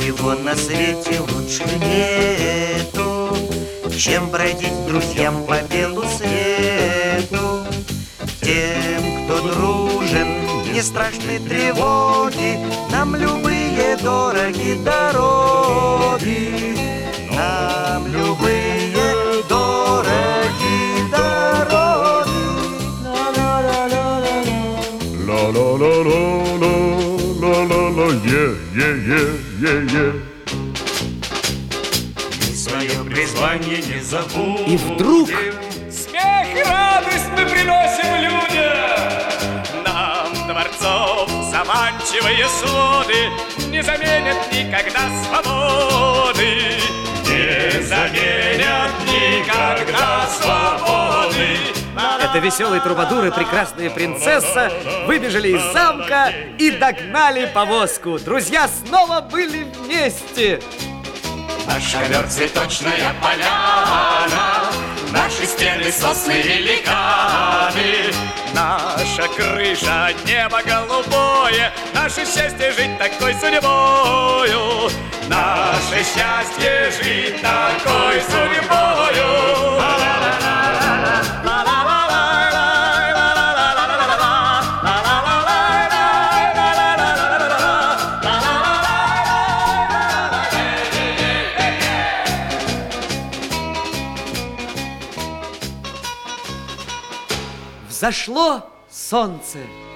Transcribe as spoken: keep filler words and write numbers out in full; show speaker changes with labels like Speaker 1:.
Speaker 1: Ничего на свете лучше нету, чем бродить друзьям по белу свету. Тем, кто дружен, не страшны тревоги, нам любые дороги дороги. Нам любые дороги дороги.
Speaker 2: Ла-ла-ла-ла-ла-ла-ла-ла, е-е-е-е-е.
Speaker 1: Мы свое призвание не забудем.
Speaker 3: И вдруг
Speaker 4: смех и радость мы приносим людям. Нам дворцов заманчивые своды не заменят никогда свободы. Не заменят никогда свободы.
Speaker 3: это веселые трубадуры, прекрасная принцесса выбежали из замка и догнали повозку. Друзья снова были вместе.
Speaker 4: Наш ковер цветочная поляна, наши стены сосны великаны, наша крыша небо голубое, наше счастье жить такой судьбою, наше счастье жить такой судьбою.
Speaker 3: Взошло солнце.